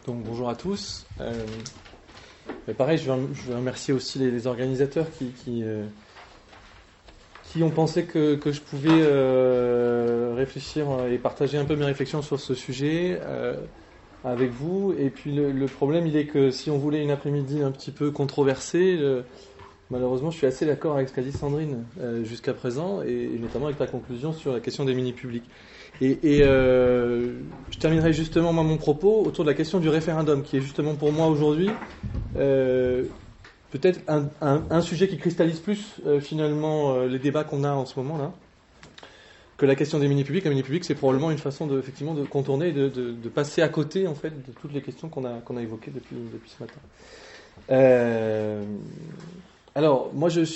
Donc bonjour à tous. Pareil, je veux remercier aussi les organisateurs qui ont pensé que je pouvais réfléchir et partager un peu mes réflexions sur ce sujet avec vous. Et puis le problème, il est que si on voulait une après-midi un petit peu controversée, malheureusement, je suis assez d'accord avec ce qu'a dit Sandrine jusqu'à présent, et notamment avec ta conclusion sur la question des mini-publics. Et je terminerai justement mon propos autour de la question du référendum, qui est justement pour moi aujourd'hui peut-être un sujet qui cristallise plus finalement les débats qu'on a en ce moment là que la question des mini-publics. Un mini-public, c'est probablement une façon effectivement de contourner, de passer à côté en fait de toutes les questions qu'on a évoquées depuis ce matin. Alors, moi, je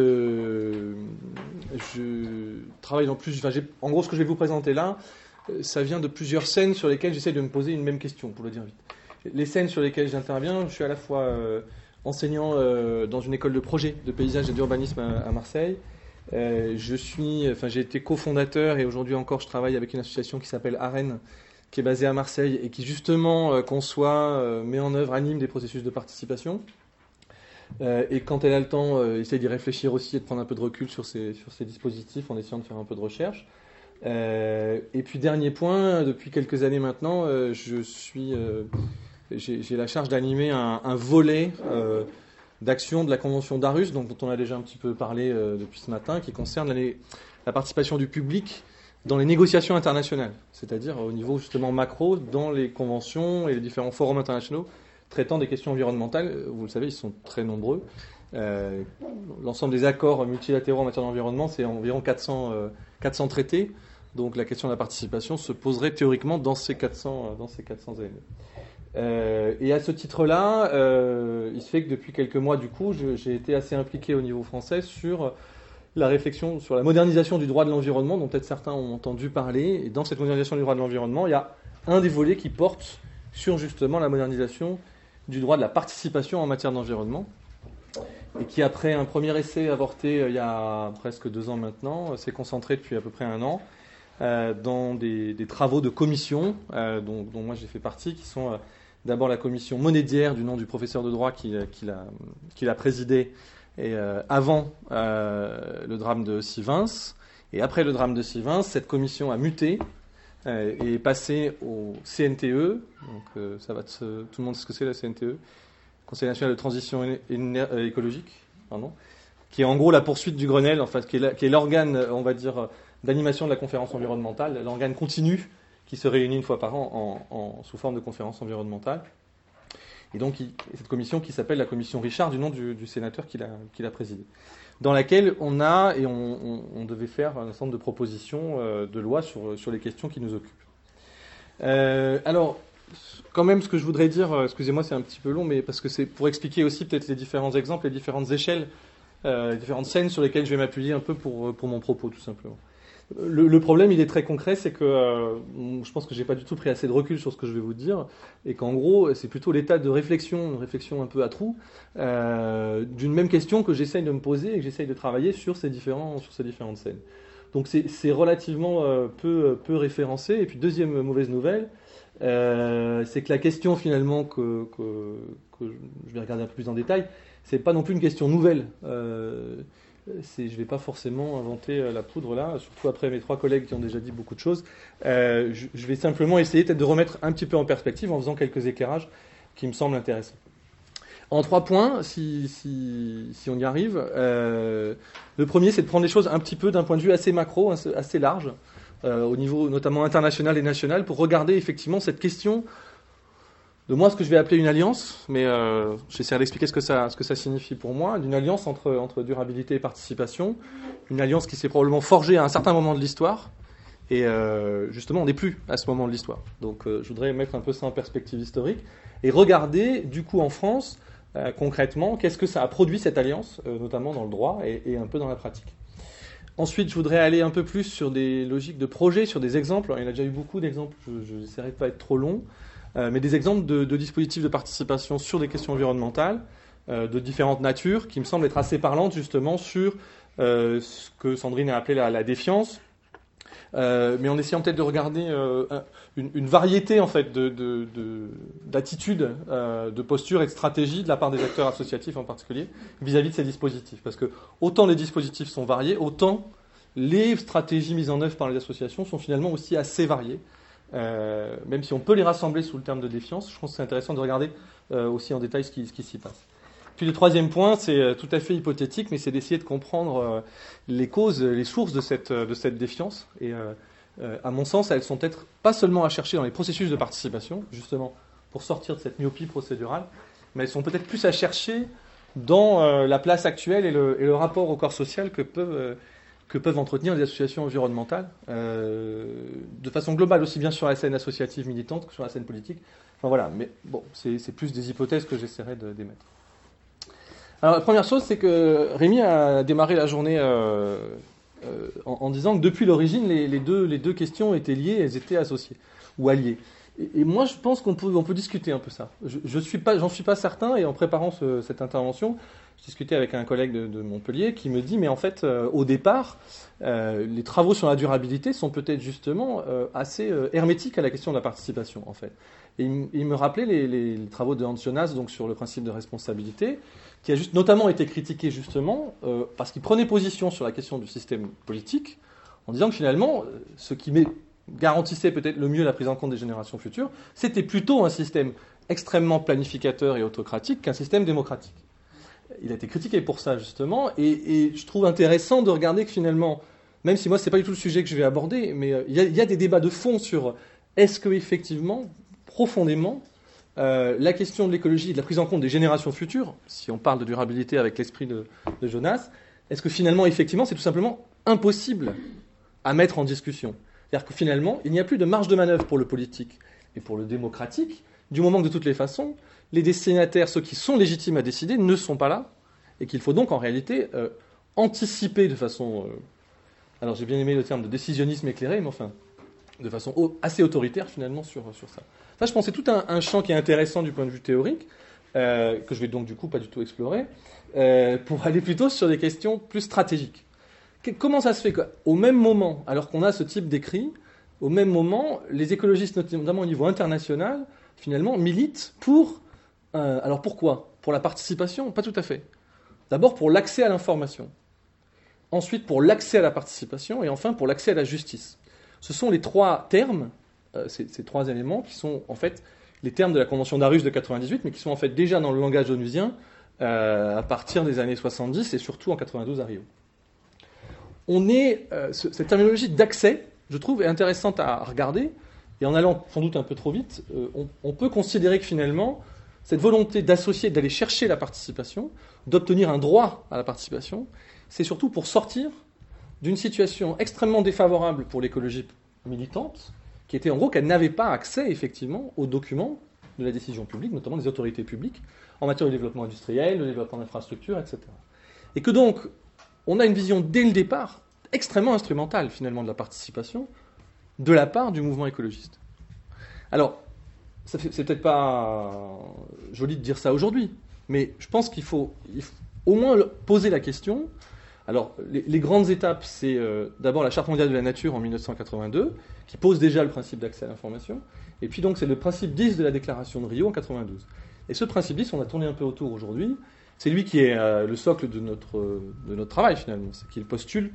travaille dans plus. En gros, ce que je vais vous présenter là, ça vient de plusieurs scènes sur lesquelles j'essaie de me poser une même question, pour le dire vite. Les scènes sur lesquelles j'interviens, je suis à la fois enseignant dans une école de projet de paysage et d'urbanisme à Marseille. J'ai été cofondateur et aujourd'hui encore, je travaille avec une association qui s'appelle AREN, qui est basée à Marseille et qui justement conçoit, met en œuvre, anime des processus de participation. Et quand elle a le temps, essaye d'y réfléchir aussi et de prendre un peu de recul sur ces dispositifs en essayant de faire un peu de recherche. Et puis dernier point, depuis quelques années maintenant, j'ai la charge d'animer un volet d'action de la Convention d'Aarhus, dont on a déjà un petit peu parlé depuis ce matin, qui concerne la participation du public dans les négociations internationales, c'est-à-dire au niveau justement macro, dans les conventions et les différents forums internationaux traitant des questions environnementales. Vous le savez, ils sont très nombreux. L'ensemble des accords multilatéraux en matière d'environnement, c'est environ 400 traités. Donc la question de la participation se poserait théoriquement dans ces 400 éléments. Et à ce titre-là, il se fait que depuis quelques mois, du coup, j'ai été assez impliqué au niveau français sur la réflexion sur la modernisation du droit de l'environnement, dont peut-être certains ont entendu parler. Et dans cette modernisation du droit de l'environnement, il y a un des volets qui porte sur justement la modernisation du droit de la participation en matière d'environnement, et qui, après un premier essai avorté il y a presque 2 ans maintenant, s'est concentré depuis à peu près 1 an dans des travaux de commission dont moi j'ai fait partie, qui sont d'abord la commission Monédière, du nom du professeur de droit qui l'a présidé avant le drame de Sivins, et après le drame de Sivins, cette commission a muté et est passé au CNTE, donc tout le monde sait ce que c'est la CNTE, Conseil national de transition écologique, qui est en gros la poursuite du Grenelle, en fait, qui est l'organe, on va dire, d'animation de la conférence environnementale, l'organe continu qui se réunit 1 fois par an sous forme de conférence environnementale. Et donc cette commission qui s'appelle la commission Richard, du nom du sénateur qui l'a présidée, dans laquelle on devait faire un certain nombre de propositions de loi sur les questions qui nous occupent. Alors, quand même, ce que je voudrais dire, excusez-moi, c'est un petit peu long, mais parce que c'est pour expliquer aussi peut-être les différents exemples, les différentes échelles, les différentes scènes sur lesquelles je vais m'appuyer un peu pour mon propos, tout simplement. Le problème, il est très concret, c'est que je pense que j'ai pas du tout pris assez de recul sur ce que je vais vous dire, et qu'en gros, c'est plutôt l'état de réflexion, une réflexion un peu à trous, d'une même question que j'essaye de me poser et que j'essaye de travailler sur ces différentes scènes. Donc c'est relativement peu référencé. Et puis deuxième mauvaise nouvelle, c'est que la question finalement que je vais regarder un peu plus en détail, c'est pas non plus une question nouvelle. Je ne vais pas forcément inventer la poudre là, surtout après mes 3 collègues qui ont déjà dit beaucoup de choses. Je vais simplement essayer peut-être de remettre un petit peu en perspective en faisant quelques éclairages qui me semblent intéressants. En 3 points, si on y arrive. Le premier, c'est de prendre les choses un petit peu d'un point de vue assez macro, assez large, au niveau notamment international et national, pour regarder effectivement cette question de moi, ce que je vais appeler une alliance, mais j'essaierai d'expliquer ce que ça signifie pour moi, d'une alliance entre durabilité et participation, une alliance qui s'est probablement forgée à un certain moment de l'histoire, et justement, on n'est plus à ce moment de l'histoire. Donc, je voudrais mettre un peu ça en perspective historique, et regarder, du coup, en France, concrètement, qu'est-ce que ça a produit, cette alliance, notamment dans le droit et un peu dans la pratique. Ensuite, je voudrais aller un peu plus sur des logiques de projet, sur des exemples. Alors, il y en a déjà eu beaucoup d'exemples, je n'essaierai de pas être trop long, mais des exemples de dispositifs de participation sur des questions environnementales de différentes natures, qui me semblent être assez parlantes justement sur ce que Sandrine a appelé la défiance, mais en essayant peut-être de regarder une variété en fait d'attitudes, de postures et de stratégies de la part des acteurs associatifs en particulier vis-à-vis de ces dispositifs. Parce que autant les dispositifs sont variés, autant les stratégies mises en œuvre par les associations sont finalement aussi assez variées. Même si on peut les rassembler sous le terme de défiance, je pense que c'est intéressant de regarder aussi en détail ce qui s'y passe. Puis le troisième point, c'est tout à fait hypothétique, mais c'est d'essayer de comprendre les causes, les sources de cette défiance. Et à mon sens, elles sont peut-être pas seulement à chercher dans les processus de participation, justement, pour sortir de cette myopie procédurale, mais elles sont peut-être plus à chercher dans la place actuelle et le rapport au corps social que peuvent entretenir les associations environnementales, de façon globale, aussi bien sur la scène associative militante que sur la scène politique. Enfin voilà, mais bon, c'est plus des hypothèses que j'essaierai d'émettre. Alors la première chose, c'est que Rémi a démarré la journée en disant que depuis l'origine, les deux questions étaient liées, elles étaient associées ou alliées. Et moi, je pense qu'on peut discuter un peu ça. J'en suis pas certain, et en préparant cette intervention, je discutais avec un collègue de Montpellier qui me dit, mais en fait, au départ, les travaux sur la durabilité sont peut-être justement assez hermétiques à la question de la participation, en fait. Et il me rappelait les travaux de Hans Jonas donc, sur le principe de responsabilité, qui a notamment été critiqué justement parce qu'il prenait position sur la question du système politique, en disant que finalement, ce qui garantissait peut-être le mieux la prise en compte des générations futures, c'était plutôt un système extrêmement planificateur et autocratique qu'un système démocratique. Il a été critiqué pour ça, justement, et je trouve intéressant de regarder que finalement, même si moi, ce n'est pas du tout le sujet que je vais aborder, mais il y a des débats de fond sur est-ce que effectivement, profondément, la question de l'écologie et de la prise en compte des générations futures, si on parle de durabilité avec l'esprit de Jonas, est-ce que finalement, effectivement, c'est tout simplement impossible à mettre en discussion ? C'est-à-dire que finalement, il n'y a plus de marge de manœuvre pour le politique et pour le démocratique, du moment que de toutes les façons, les destinataires, ceux qui sont légitimes à décider, ne sont pas là, et qu'il faut donc en réalité anticiper de façon... alors j'ai bien aimé le terme de décisionnisme éclairé, mais enfin, de façon assez autoritaire finalement sur ça. Ça, je pense, c'est tout un champ qui est intéressant du point de vue théorique, que je vais donc du coup pas du tout explorer, pour aller plutôt sur des questions plus stratégiques. Comment ça se fait qu'au même moment, alors qu'on a ce type d'écrit, au même moment, les écologistes, notamment au niveau international, finalement, militent pour... alors pourquoi ? Pour la participation ? Pas tout à fait. D'abord pour l'accès à l'information. Ensuite pour l'accès à la participation. Et enfin pour l'accès à la justice. Ce sont les trois termes, ces trois éléments, qui sont en fait les termes de la Convention d'Aarhus de 98, mais qui sont en fait déjà dans le langage onusien à partir des années 70 et surtout en 92 à Rio. Cette terminologie d'accès, je trouve, est intéressante à regarder, et en allant sans doute un peu trop vite, on peut considérer que finalement, cette volonté d'associer, d'aller chercher la participation, d'obtenir un droit à la participation, c'est surtout pour sortir d'une situation extrêmement défavorable pour l'écologie militante, qui était en gros qu'elle n'avait pas accès effectivement aux documents de la décision publique, notamment des autorités publiques, en matière de développement industriel, de développement d'infrastructures, etc. Et que donc, on a une vision dès le départ extrêmement instrumentale finalement de la participation de la part du mouvement écologiste. Alors, c'est peut-être pas joli de dire ça aujourd'hui, mais je pense qu'il faut au moins poser la question. Alors, les grandes étapes, c'est d'abord la Charte mondiale de la nature en 1982, qui pose déjà le principe d'accès à l'information, et puis donc c'est le principe 10 de la déclaration de Rio en 92. Et ce principe 10, on a tourné un peu autour aujourd'hui, c'est lui qui est le socle de notre travail finalement, c'est qu'il postule,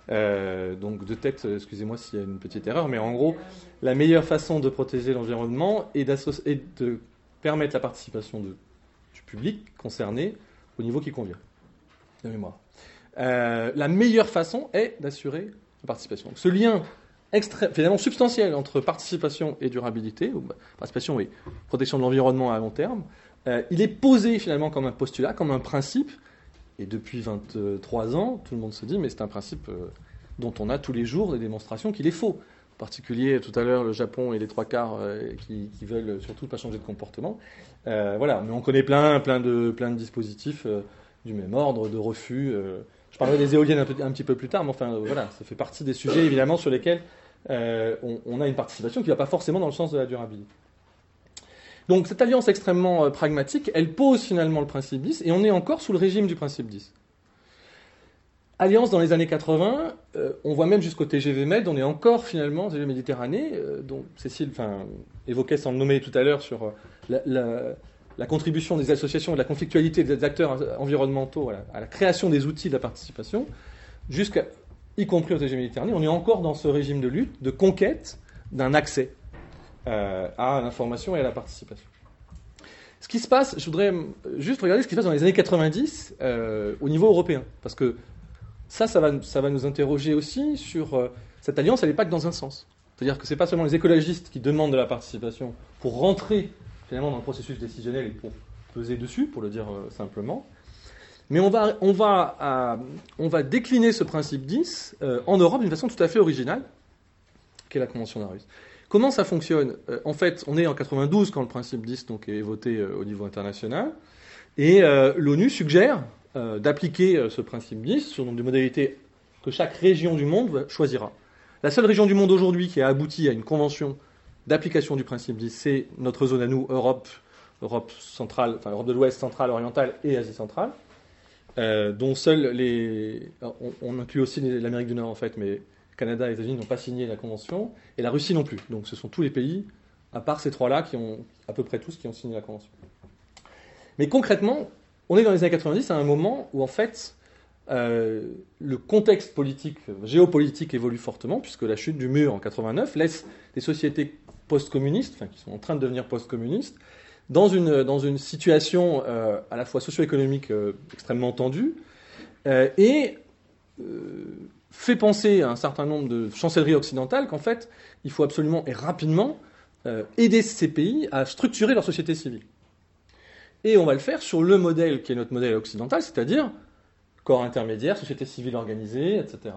donc de tête, excusez-moi s'il y a une petite erreur, mais en gros, la meilleure façon de protéger l'environnement est de permettre la participation du public concerné au niveau qui convient, de mémoire. La meilleure façon est d'assurer la participation. Donc, ce lien finalement substantiel entre participation et durabilité, ou participation et protection de l'environnement à long terme, il est posé finalement comme un postulat, comme un principe, et depuis 23 ans, tout le monde se dit, mais c'est un principe dont on a tous les jours des démonstrations qu'il est faux. En particulier, tout à l'heure, le Japon et les trois quarts qui veulent surtout pas changer de comportement. Voilà, mais on connaît plein de dispositifs du même ordre, de refus. Je parlerai des éoliennes un petit peu plus tard, mais enfin, voilà, ça fait partie des sujets, évidemment, sur lesquels on a une participation qui ne va pas forcément dans le sens de la durabilité. Donc, cette alliance extrêmement pragmatique, elle pose finalement le principe 10, et on est encore sous le régime du principe 10. alliance dans les années 80, on voit même jusqu'au TGV Med, on est encore finalement, TGV Méditerranée, dont Cécile évoquait sans le nommer tout à l'heure sur la contribution des associations et de la conflictualité des acteurs environnementaux à la création des outils de la participation, y compris au TGV Méditerranée, on est encore dans ce régime de lutte, de conquête d'un accès à l'information et à la participation. Ce qui se passe, je voudrais juste regarder ce qui se passe dans les années 90 au niveau européen, parce que ça va nous interroger aussi sur cette alliance, elle n'est pas que dans un sens. C'est-à-dire que ce n'est pas seulement les écologistes qui demandent de la participation pour rentrer finalement dans le processus décisionnel et pour peser dessus, pour le dire simplement. Mais on va décliner ce principe 10 en Europe d'une façon tout à fait originale, qui est la Convention d'Aarhus. Comment ça fonctionne ? En fait, on est en 92 quand le principe 10 donc, est voté au niveau international, et l'ONU suggère d'appliquer ce principe 10 sur des modalités que chaque région du monde choisira. La seule région du monde aujourd'hui qui a abouti à une convention d'application du principe 10, c'est notre zone à nous, Europe centrale, enfin Europe de l'Ouest, centrale, orientale et Asie centrale, dont seuls on inclut aussi l'Amérique du Nord en fait, mais Canada et les États-Unis n'ont pas signé la convention, et la Russie non plus. Donc ce sont tous les pays, à part ces trois-là, qui ont à peu près tous qui ont signé la convention. Mais concrètement, on est dans les années 90 à un moment où en fait le contexte politique, géopolitique évolue fortement, puisque la chute du mur en 89 laisse des sociétés post-communistes, enfin qui sont en train de devenir post-communistes, dans une situation à la fois socio-économique extrêmement tendue, et fait penser à un certain nombre de chancelleries occidentales qu'en fait, il faut absolument et rapidement aider ces pays à structurer leur société civile. Et on va le faire sur le modèle qui est notre modèle occidental, c'est-à-dire corps intermédiaire, société civile organisée, etc.,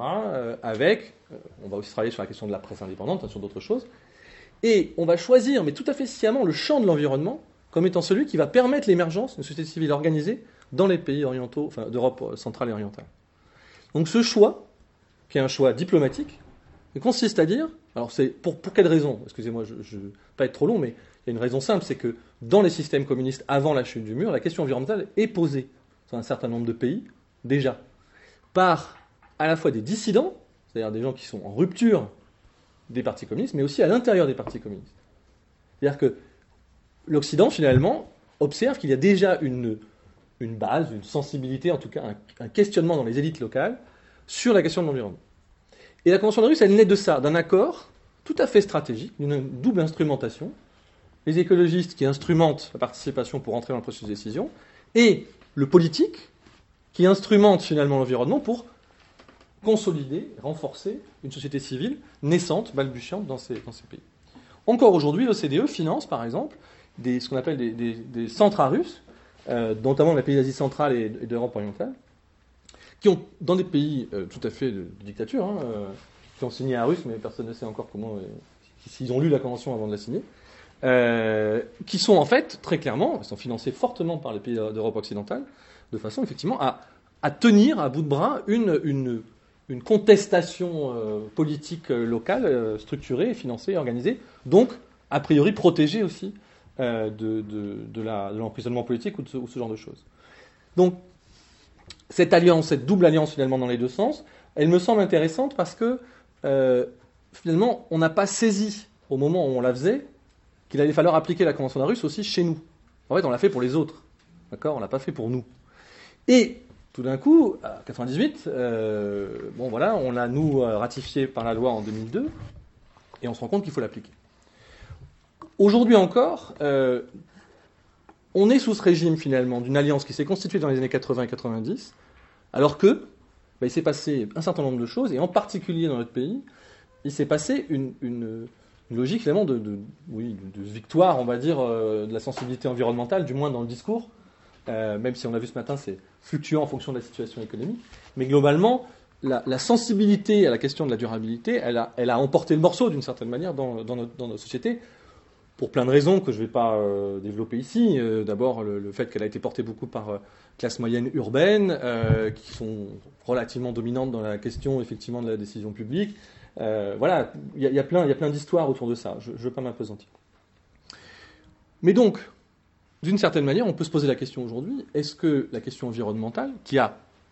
on va aussi travailler sur la question de la presse indépendante, sur d'autres choses, et on va choisir, mais tout à fait sciemment, le champ de l'environnement comme étant celui qui va permettre l'émergence d'une société civile organisée dans les pays orientaux, enfin d'Europe centrale et orientale. Donc ce choix, qui est un choix diplomatique, consiste à dire, alors c'est pour quelle raison ? Excusez-moi, je ne vais pas être trop long, mais il y a une raison simple, c'est que dans les systèmes communistes avant la chute du mur, la question environnementale est posée dans un certain nombre de pays, déjà, par à la fois des dissidents, c'est-à-dire des gens qui sont en rupture des partis communistes, mais aussi à l'intérieur des partis communistes. C'est-à-dire que l'Occident, finalement, observe qu'il y a déjà une base, une sensibilité, en tout cas un questionnement dans les élites locales sur la question de l'environnement. Et la Convention d'Aarhus, elle naît de ça, d'un accord tout à fait stratégique, d'une double instrumentation, les écologistes qui instrumentent la participation pour entrer dans le processus de décision, et le politique qui instrumente finalement l'environnement pour consolider, renforcer une société civile naissante, balbutiante dans ces pays. Encore aujourd'hui, l'OCDE finance, par exemple, ce qu'on appelle des centres Aarhus, notamment dans les pays d'Asie centrale et d'Europe orientale, qui ont, dans des pays tout à fait de dictature, qui ont signé Aarhus, mais personne ne sait encore comment, s'ils ont lu la convention avant de la signer, qui sont en fait, très clairement, sont financés fortement par les pays d'Europe occidentale, de façon effectivement à tenir à bout de bras une contestation politique locale, structurée, financée, organisée, donc a priori protégée aussi de l'emprisonnement politique ou ce genre de choses. Donc, cette alliance, cette double alliance finalement dans les deux sens, elle me semble intéressante parce que finalement, on n'a pas saisi au moment où on la faisait qu'il allait falloir appliquer la Convention d'Aarhus aussi chez nous. En fait, on l'a fait pour les autres, d'accord ? On l'a pas fait pour nous. Et tout d'un coup, à 98, on l'a nous ratifié par la loi en 2002, et on se rend compte qu'il faut l'appliquer. Aujourd'hui encore, on est sous ce régime finalement d'une alliance qui s'est constituée dans les années 80 et 90, alors que il s'est passé un certain nombre de choses, et en particulier dans notre pays, il s'est passé une logique finalement de victoire, on va dire, de la sensibilité environnementale, du moins dans le discours, même si on a vu ce matin, c'est fluctuant en fonction de la situation économique, mais globalement, la sensibilité à la question de la durabilité, elle a emporté le morceau d'une certaine manière dans notre société, pour plein de raisons que je ne vais pas développer ici. D'abord, le fait qu'elle a été portée beaucoup par classes moyennes urbaines, qui sont relativement dominantes dans la question effectivement de la décision publique. Voilà, il y a plein d'histoires autour de ça. Je ne veux pas m'appesantir. Mais donc, d'une certaine manière, on peut se poser la question aujourd'hui, est-ce que la question environnementale, qui a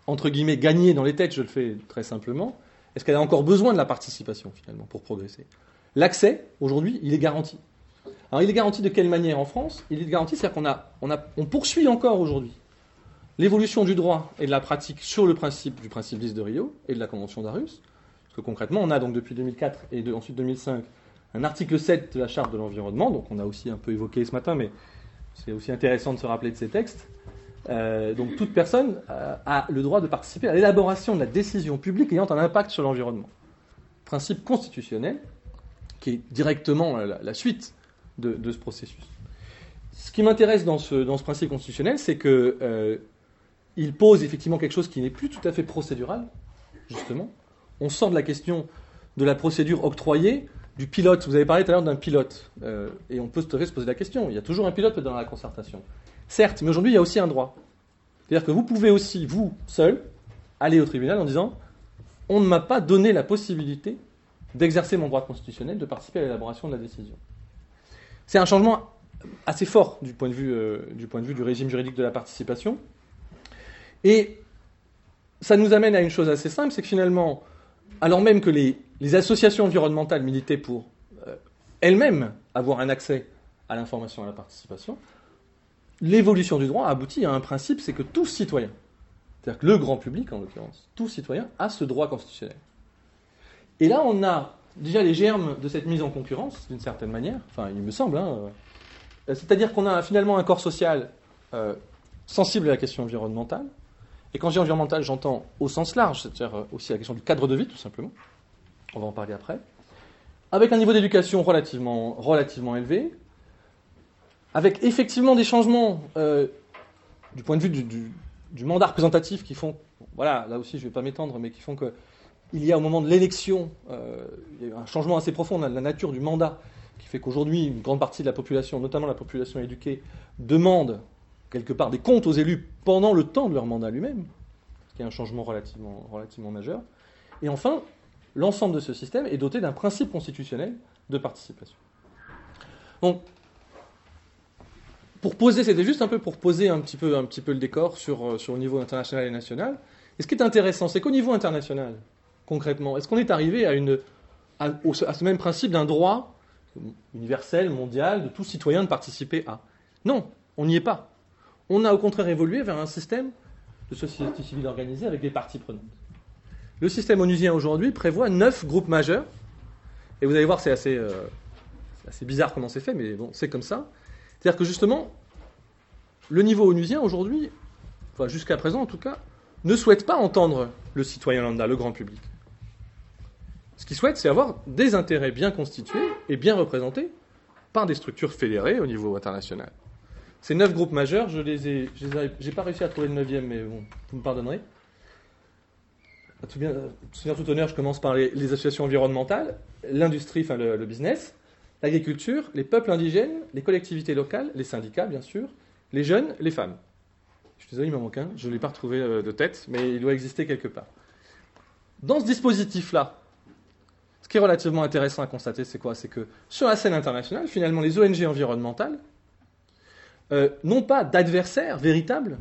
entre guillemets, gagner dans les têtes, je le fais très simplement, est-ce qu'elle a encore besoin de la participation, finalement, pour progresser? L'accès, aujourd'hui, il est garanti. Alors, il est garanti de quelle manière en France? Il est garanti, c'est-à-dire qu'on poursuit encore aujourd'hui l'évolution du droit et de la pratique sur le principe du principe 10 de Rio et de la Convention d'Aarhus. Parce que concrètement, on a donc depuis 2004 et ensuite 2005 un article 7 de la Charte de l'environnement, donc on a aussi un peu évoqué ce matin, mais c'est aussi intéressant de se rappeler de ces textes. Donc toute personne a le droit de participer à l'élaboration de la décision publique ayant un impact sur l'environnement. Principe constitutionnel qui est directement la suite de ce processus. Ce qui m'intéresse dans ce principe constitutionnel, c'est que il pose effectivement quelque chose qui n'est plus tout à fait procédural, justement. On sort de la question de la procédure octroyée, du pilote. Vous avez parlé tout à l'heure d'un pilote, et on peut tout à fait se poser la question. Il y a toujours un pilote dans la concertation. Certes, mais aujourd'hui, il y a aussi un droit. C'est-à-dire que vous pouvez aussi, vous, seul, aller au tribunal en disant « On ne m'a pas donné la possibilité d'exercer mon droit constitutionnel, de participer à l'élaboration de la décision. » C'est un changement assez fort du point de vue du régime juridique de la participation. Et ça nous amène à une chose assez simple, c'est que finalement, alors même que les associations environnementales militaient pour elles-mêmes avoir un accès à l'information et à la participation, l'évolution du droit aboutit à un principe, c'est que tout citoyen, c'est-à-dire que le grand public en l'occurrence, tout citoyen a ce droit constitutionnel. Et là, on a déjà les germes de cette mise en concurrence, d'une certaine manière, enfin il me semble, c'est-à-dire qu'on a finalement un corps social sensible à la question environnementale, et quand je dis environnemental, j'entends au sens large, c'est-à-dire aussi la question du cadre de vie, tout simplement, on va en parler après, avec un niveau d'éducation relativement élevé, avec effectivement des changements du point de vue du mandat représentatif qui font, voilà, là aussi je ne vais pas m'étendre, mais qui font qu'il y a au moment de l'élection, il y a un changement assez profond de la nature du mandat, qui fait qu'aujourd'hui, une grande partie de la population, notamment la population éduquée, demande quelque part des comptes aux élus pendant le temps de leur mandat lui-même, ce qui est un changement relativement majeur. Et enfin, l'ensemble de ce système est doté d'un principe constitutionnel de participation. Donc, c'était juste un peu pour poser un petit peu le décor sur le niveau international et national. Et ce qui est intéressant, c'est qu'au niveau international, concrètement, est-ce qu'on est arrivé à ce même principe d'un droit universel, mondial, de tout citoyen de participer à? Non, on n'y est pas. On a au contraire évolué vers un système de société civile organisée avec des parties prenantes. Le système onusien aujourd'hui prévoit 9 groupes majeurs, et vous allez voir, c'est assez bizarre comment c'est fait, mais bon, c'est comme ça. C'est-à-dire que justement, le niveau onusien aujourd'hui, enfin jusqu'à présent en tout cas, ne souhaite pas entendre le citoyen lambda, le grand public. Ce qu'il souhaite, c'est avoir des intérêts bien constitués et bien représentés par des structures fédérées au niveau international. Ces 9 groupes majeurs, j'ai pas réussi à trouver le 9e, mais bon, vous me pardonnerez. Tout honneur, je commence par les associations environnementales, l'industrie, enfin le business, l'agriculture, les peuples indigènes, les collectivités locales, les syndicats, bien sûr, les jeunes, les femmes. Je suis désolé, il m'en manque un, je ne l'ai pas retrouvé de tête, mais il doit exister quelque part. Dans ce dispositif-là, ce qui est relativement intéressant à constater, c'est quoi? C'est que sur la scène internationale, finalement, les ONG environnementales n'ont pas d'adversaire véritable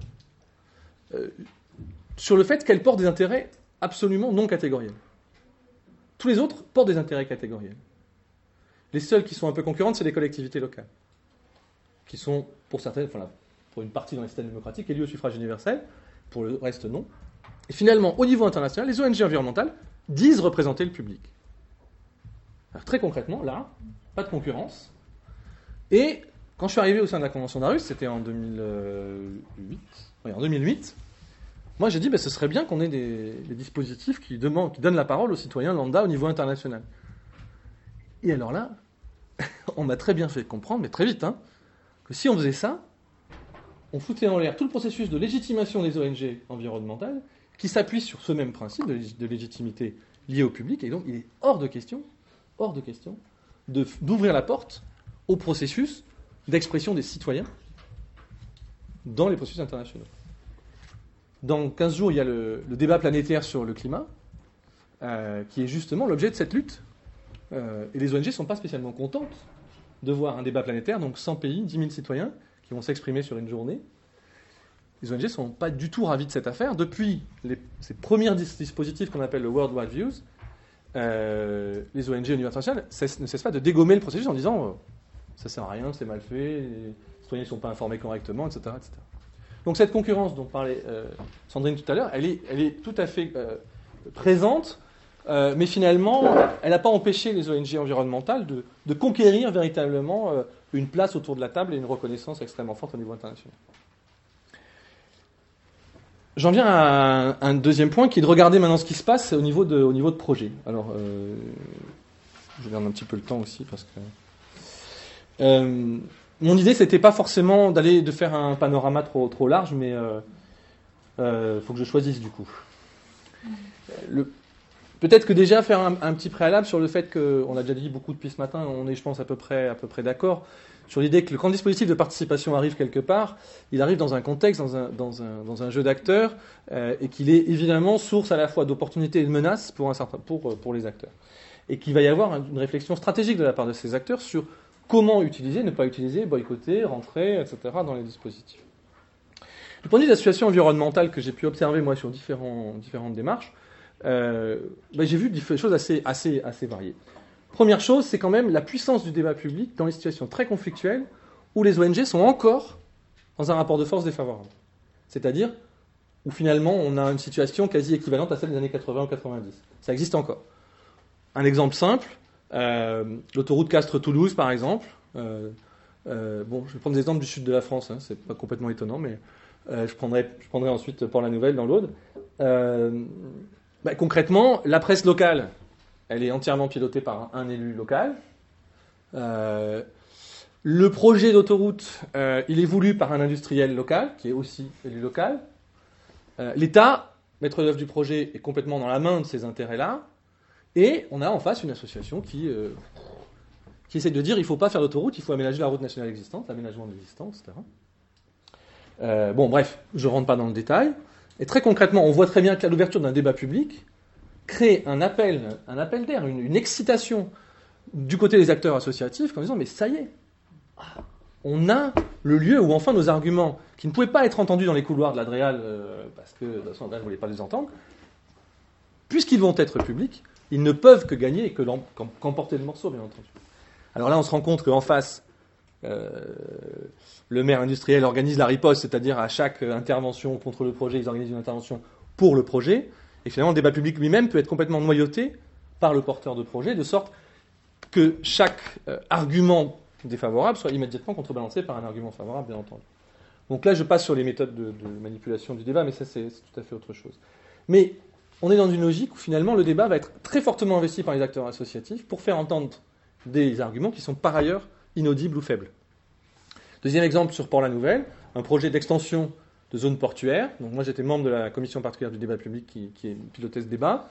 sur le fait qu'elles portent des intérêts absolument non catégoriels. Tous les autres portent des intérêts catégoriels. Les seules qui sont un peu concurrentes, c'est les collectivités locales, qui sont, pour certaines, enfin, pour une partie dans les systèmes démocratiques, élues au suffrage universel, pour le reste non. Et finalement, au niveau international, les ONG environnementales disent représenter le public. Alors, très concrètement, là, pas de concurrence. Et quand je suis arrivé au sein de la Convention d'Aarhus, c'était en 2008, moi j'ai dit ce serait bien qu'on ait des dispositifs qui donnent la parole aux citoyens lambda au niveau international. Et alors là, on m'a très bien fait comprendre, mais très vite, que si on faisait ça, on foutait en l'air tout le processus de légitimation des ONG environnementales qui s'appuie sur ce même principe de légitimité liée au public, et donc il est hors de question d'ouvrir la porte au processus d'expression des citoyens dans les processus internationaux. Dans 15 jours, il y a le débat planétaire sur le climat, qui est justement l'objet de cette lutte. Et les ONG ne sont pas spécialement contentes de voir un débat planétaire, donc 100 pays, 10 000 citoyens, qui vont s'exprimer sur une journée. les ONG ne sont pas du tout ravis de cette affaire. Depuis ces premiers dispositifs qu'on appelle le World Wide Views, les ONG au niveau international ne cessent pas de dégommer le processus en disant ça sert à rien, c'est mal fait, les citoyens ne sont pas informés correctement, etc., etc. Donc cette concurrence dont parlait Sandrine tout à l'heure, elle est tout à fait présente, mais finalement, elle n'a pas empêché les ONG environnementales de conquérir véritablement une place autour de la table et une reconnaissance extrêmement forte au niveau international. J'en viens à un deuxième point qui est de regarder maintenant ce qui se passe au niveau de projet. Alors, je regarde un petit peu le temps aussi parce que mon idée c'était pas forcément de faire un panorama trop large, mais faut que je choisisse du coup. Peut-être que déjà faire un petit préalable sur le fait qu'on a déjà dit beaucoup depuis ce matin, on est je pense à peu près d'accord sur l'idée que quand le dispositif de participation arrive quelque part, il arrive dans un contexte, dans un jeu d'acteurs, et qu'il est évidemment source à la fois d'opportunités et de menaces pour les acteurs. Et qu'il va y avoir une réflexion stratégique de la part de ces acteurs sur comment utiliser, ne pas utiliser, boycotter, rentrer, etc. dans les dispositifs. Du point de vue de la situation environnementale que j'ai pu observer moi sur différentes démarches, j'ai vu des choses assez variées. Première chose, c'est quand même la puissance du débat public dans les situations très conflictuelles où les ONG sont encore dans un rapport de force défavorable. C'est-à-dire où finalement on a une situation quasi équivalente à celle des années 80 ou 90. Ça existe encore. Un exemple simple, l'autoroute Castres-Toulouse par exemple. Je vais prendre des exemples du sud de la France, hein, c'est pas complètement étonnant, mais je prendrai ensuite Port-la-Nouvelle dans l'Aude. Concrètement, la presse locale, elle est entièrement pilotée par un élu local. Le projet d'autoroute, il est voulu par un industriel local, qui est aussi élu local. L'État, maître d'œuvre du projet, est complètement dans la main de ces intérêts-là. Et on a en face une association qui essaie de dire il ne faut pas faire d'autoroute, il faut aménager la route nationale existante, l'aménagement de l'existant, etc. Bref, je ne rentre pas dans le détail. Et très concrètement, on voit très bien que l'ouverture d'un débat public crée un appel d'air, une excitation du côté des acteurs associatifs en disant mais ça y est, on a le lieu où enfin nos arguments, qui ne pouvaient pas être entendus dans les couloirs de l'Adréal, parce que de toute façon, l'Adréal ne voulait pas les entendre, puisqu'ils vont être publics, ils ne peuvent que gagner et qu'emporter le morceau, bien entendu. Alors là, on se rend compte qu'en face, le maire industriel organise la riposte, c'est-à-dire à chaque intervention contre le projet, ils organisent une intervention pour le projet, et finalement, le débat public lui-même peut être complètement noyauté par le porteur de projet, de sorte que chaque argument défavorable soit immédiatement contrebalancé par un argument favorable, bien entendu. Donc là, je passe sur les méthodes de manipulation du débat, mais ça, c'est tout à fait autre chose. Mais on est dans une logique où finalement, le débat va être très fortement investi par les acteurs associatifs pour faire entendre des arguments qui sont par ailleurs inaudibles ou faibles. Deuxième exemple sur Port-la-Nouvelle, un projet d'extension de zone portuaire. Donc moi, j'étais membre de la commission particulière du débat public qui pilotait ce débat,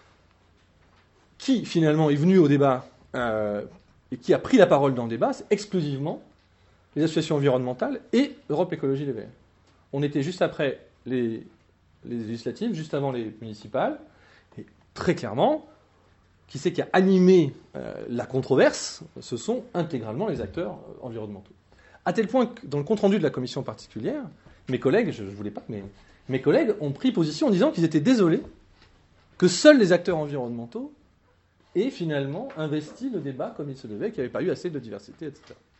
qui finalement est venu au débat et qui a pris la parole dans le débat, c'est exclusivement les associations environnementales et Europe Écologie Les Verts. On était juste après les législatives, juste avant les municipales, et très clairement, qui c'est qui a animé la controverse, ce sont intégralement les acteurs environnementaux. À tel point que dans le compte-rendu de la commission particulière, mes collègues, je ne voulais pas, mais mes collègues ont pris position en disant qu'ils étaient désolés que seuls les acteurs environnementaux aient finalement investi le débat comme il se devait, qu'il n'y avait pas eu assez de diversité, etc.